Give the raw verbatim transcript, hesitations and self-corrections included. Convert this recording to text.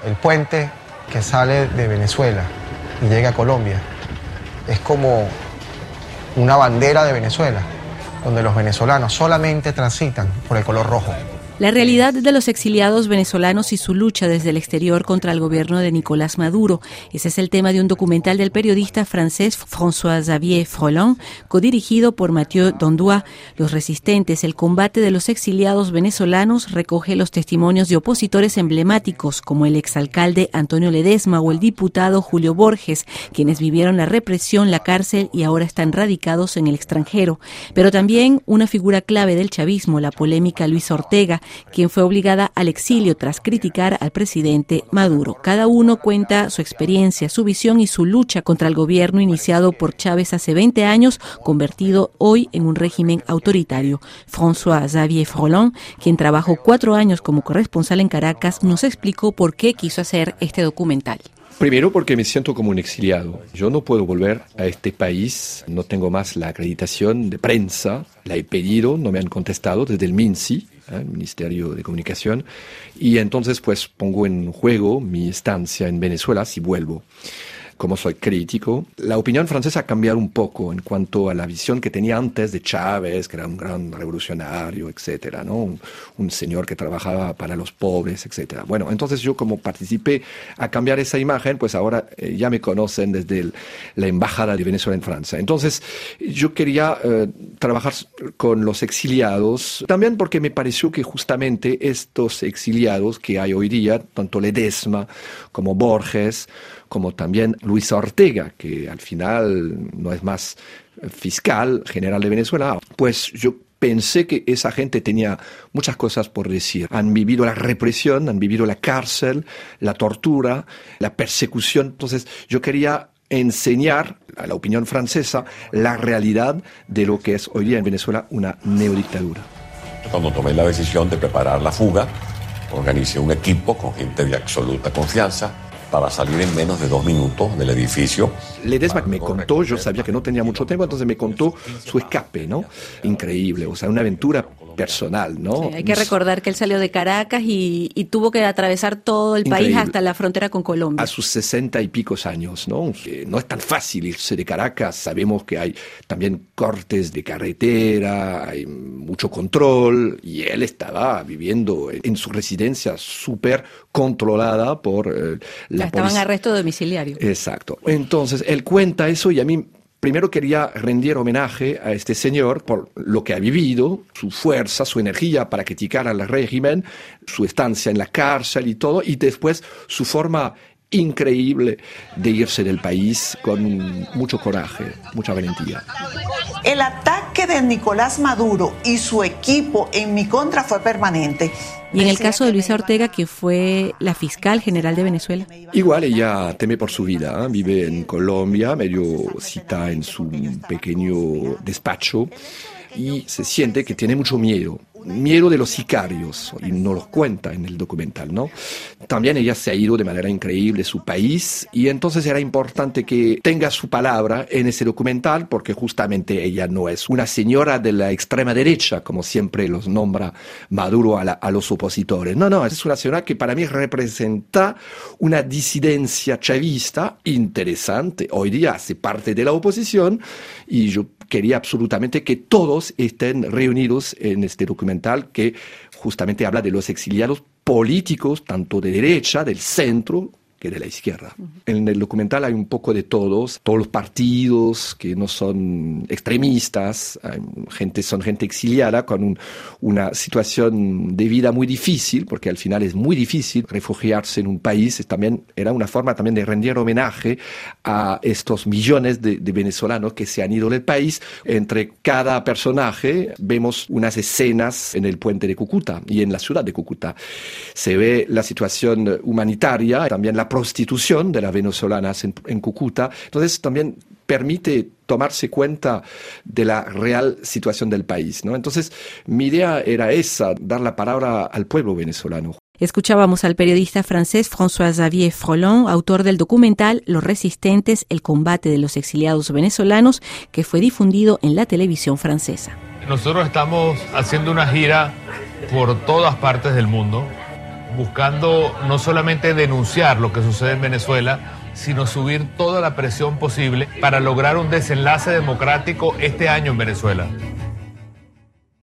El puente que sale de Venezuela y llega a Colombia es como una bandera de Venezuela, donde los venezolanos solamente transitan por el color rojo. La realidad de los exiliados venezolanos y su lucha desde el exterior contra el gobierno de Nicolás Maduro. Ese es el tema de un documental del periodista francés François-Xavier Frelon, codirigido por Mathieu Dondois. Los resistentes, el combate de los exiliados venezolanos, recoge los testimonios de opositores emblemáticos como el exalcalde Antonio Ledesma o el diputado Julio Borges, quienes vivieron la represión, la cárcel y ahora están radicados en el extranjero. Pero también una figura clave del chavismo, la polémica Luisa Ortega, quien fue obligada al exilio tras criticar al presidente Maduro. Cada uno cuenta su experiencia, su visión y su lucha contra el gobierno iniciado por Chávez hace veinte años, convertido hoy en un régimen autoritario. François-Xavier Frelon, quien trabajó cuatro años como corresponsal en Caracas, nos explicó por qué quiso hacer este documental. Primero porque me siento como un exiliado. Yo no puedo volver a este país, no tengo más la acreditación de prensa, la he pedido, no me han contestado desde el MINSI, ¿eh? el Ministerio de Comunicación, y entonces pues pongo en juego mi estancia en Venezuela si vuelvo. Como soy crítico, la opinión francesa ha cambiado un poco en cuanto a la visión que tenía antes de Chávez, que era un gran revolucionario, etcétera, ¿no? Un, un señor que trabajaba para los pobres, etcétera. Bueno, entonces yo como participé a cambiar esa imagen, pues ahora eh, ya me conocen desde el, la Embajada de Venezuela en Francia. Entonces yo quería eh, trabajar con los exiliados, también porque me pareció que justamente estos exiliados que hay hoy día, tanto Ledesma como Borges, como también Luisa Ortega, que al final no es más fiscal general de Venezuela, pues yo pensé que esa gente tenía muchas cosas por decir. Han vivido la represión, han vivido la cárcel, la tortura, la persecución. Entonces yo quería enseñar a la opinión francesa la realidad de lo que es hoy día en Venezuela una neodictadura. Cuando tomé la decisión de preparar la fuga, organicé un equipo con gente de absoluta confianza para salir en menos de dos minutos del edificio. Ledesma me contó, yo sabía que no tenía mucho tiempo, entonces me contó su escape, ¿no? Increíble, o sea, una aventura personal, ¿no? Sí, hay que recordar que él salió de Caracas y, y tuvo que atravesar todo el Increíble. país hasta la frontera con Colombia. A sus sesenta y picos años, ¿no? Que no es tan fácil irse de Caracas, sabemos que hay también cortes de carretera, hay mucho control, y él estaba viviendo en su residencia súper controlada por eh, la Estaba policía. en arresto domiciliario. Exacto. Entonces, él cuenta eso y a mí primero quería rendir homenaje a este señor por lo que ha vivido, su fuerza, su energía para criticar al régimen, su estancia en la cárcel y todo, y después su forma increíble de irse del país con mucho coraje, mucha valentía. El ataque de Nicolás Maduro y su equipo en mi contra fue permanente. Y en el caso de Luisa Ortega, que fue la fiscal general de Venezuela. Igual ella teme por su vida, ¿eh? Vive en Colombia, medio cita en su pequeño despacho y se siente que tiene mucho miedo. Miedo de los sicarios, y no los cuenta en el documental, ¿no? También ella se ha ido de manera increíble de su país, y entonces era importante que tenga su palabra en ese documental, porque justamente ella no es una señora de la extrema derecha, como siempre los nombra Maduro a, la, a los opositores. No, no, es una señora que para mí representa una disidencia chavista interesante. Hoy día hace parte de la oposición, y yo quería absolutamente que todos estén reunidos en este documental que justamente habla de los exiliados políticos, tanto de derecha, del centro, que de la izquierda. Uh-huh. En el documental hay un poco de todos, todos los partidos que no son extremistas, hay gente, son gente exiliada con un, una situación de vida muy difícil, porque al final es muy difícil refugiarse en un país. Es también, era una forma también de rendir homenaje a estos millones de, de venezolanos que se han ido del país. Entre cada personaje vemos unas escenas en el puente de Cúcuta y en la ciudad de Cúcuta. Se ve la situación humanitaria, también la prostitución de las venezolanas en, en Cúcuta. Entonces también permite tomarse cuenta de la real situación del país, ¿no? Entonces mi idea era esa, dar la palabra al pueblo venezolano. Escuchábamos al periodista francés François-Xavier Frelon, autor del documental Los Resistentes, el combate de los exiliados venezolanos, que fue difundido en la televisión francesa. Nosotros estamos haciendo una gira por todas partes del mundo, buscando no solamente denunciar lo que sucede en Venezuela, sino subir toda la presión posible para lograr un desenlace democrático este año en Venezuela.